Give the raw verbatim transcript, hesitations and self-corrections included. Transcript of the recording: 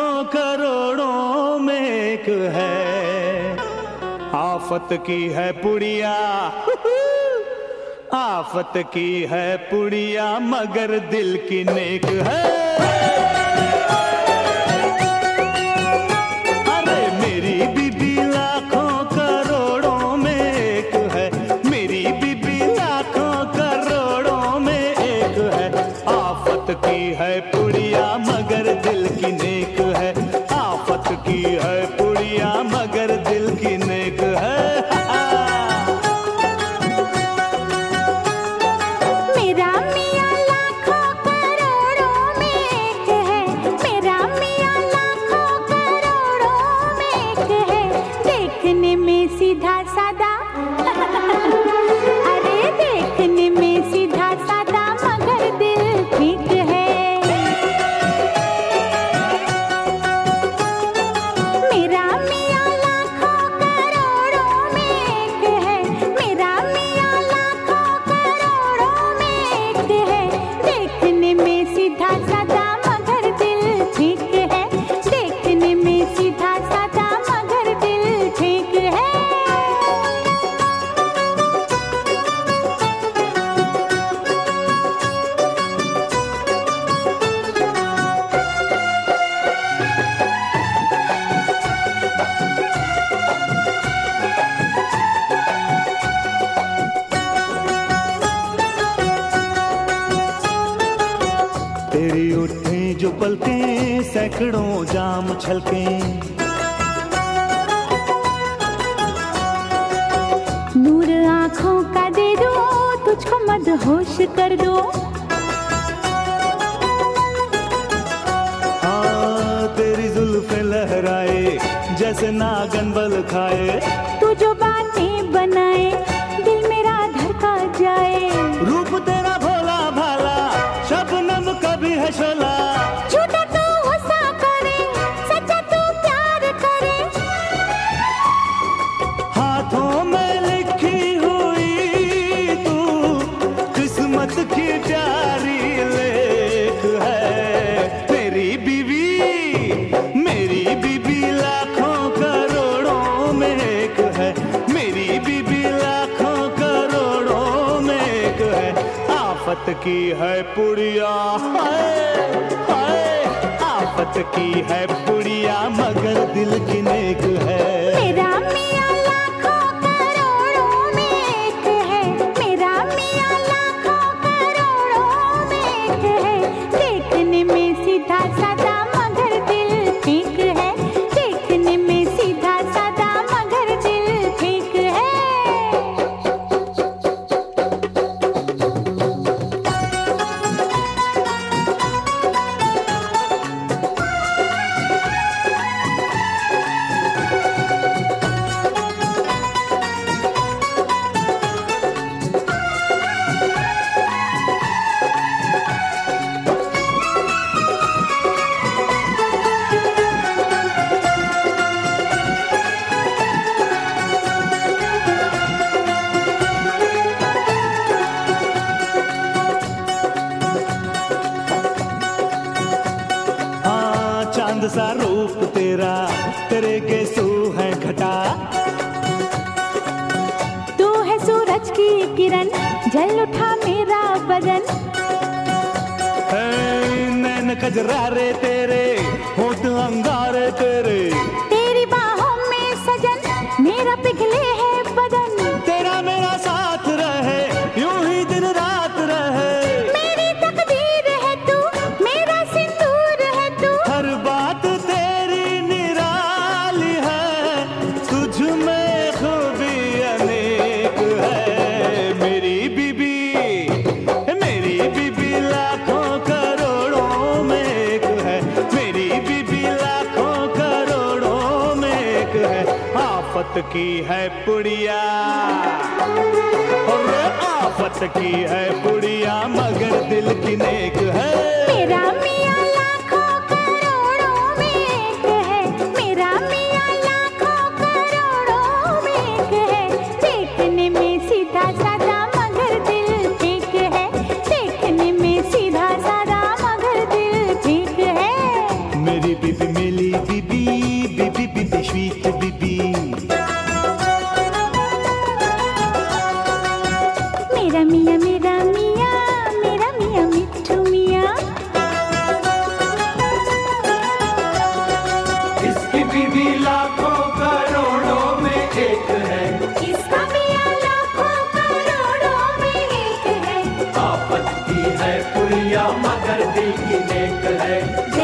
लाखों करोड़ों में एक है। आफत की है पुड़िया, आफत की है पुड़िया, मगर दिल की नेक है। अरे मेरी बीबी लाखों करोड़ों में एक है, मेरी बीबी लाखों करोड़ों में एक है। आफत की है पुड़िया मगर दिल की नेक है, आफत की है पुड़िया मगर दिल की नेक है। सीधा सादा अरे देखने में सीधा सादा मगर दिल ठीक है। मेरा मियाँ लाखों करोड़ों में एक है, मेरा मियाँ लाखों करोड़ों में एक है। देखने में सीधा सादा मगर दिल ठीक है, देखने में सीधा सादा मगर दिल ठीक है। तेरी उठे जो पलके सैकड़ों जाम छलके, नूर आँखों का दे दो तुझको मदहोश कर दो। हाँ तेरी जुल्फे लहराए जैसे नागन बल खाए, तू जो बातें बनाए दिल मेरा धड़का जाए। रूप तेरा भोला भाला शबनम कभी है शोला, झूठा तू गुस्सा करे सच्चा तू प्यार करे। हाथों में लिखी हुई तू किस्मत की प्यारी लेख है। मेरी बीवी मेरी बीबी लाखों करोड़ों में एक है, मेरी बीबी लाखों करोड़ों में एक है। आफत की है पुड़िया हाय हाय, आफत की है पुड़िया मगर दिल की नेक है। मेरा मियाँ लाखों करोड़ों में एक है, मेरा मियाँ लाखों करोड़ों में एक है। देखने में सीधा सादा मगर दिल ठीक है, देखने में सीधा सादा मगर दिल ठीक है। चांद सा रूप तेरा, तेरे गेसू है घटा, तू है सूरज की किरण जल उठा मेरा बदन। है नैन कजरारे तेरे होठ अंगारे तेरे, तेरी बाहों में सजन मेरा पिघले है बदन। तेरा मेरा साथ रहे यूं ही दिन रात रहे, मेरी तकदीर है तू मेरा सिंदूर है तू। हर बात तेरी निराली है, तुझ में खूबी अनेक है। मेरी बीबी मेरी बीबी लाखों करोड़ों में एक है, मेरी बीबी लाखों करोड़ों में एक है। आफत की है पुड़िया और आफत की है पुड़िया मगर दिल की नेक है। मेरा मियाँ लाखों करोड़ों में एक है, मेरा मियाँ लाखों करोड़ों में एक है। देखने में सीधा सादा मगर दिल ठीक है, देखने में सीधा सादा मगर दिल ठीक है। मेरी बीबी smelly bibi, bibi bibi sweet bibi. मेरा मियाँ मेरा मियाँ मेरा मियाँ मिट्ठू मियाँ। इसकी बीबी लाखों करोड़ों में एक है, इसका मियाँ लाखों करोड़ों में एक है। आफत की है पुरिया मगर दिल की नेक है।